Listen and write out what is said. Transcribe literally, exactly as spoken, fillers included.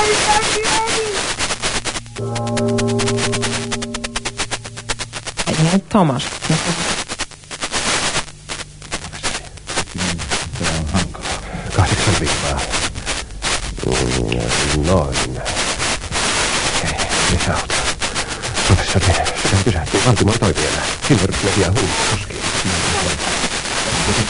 Ei Thomas. Tämä on hankalaa. Kahdeksan viivaa. Noin. Okei, lisäauto. Professori, sitä pysähtyy. Baltimore toi vielä. Silver Media huusi koskiin.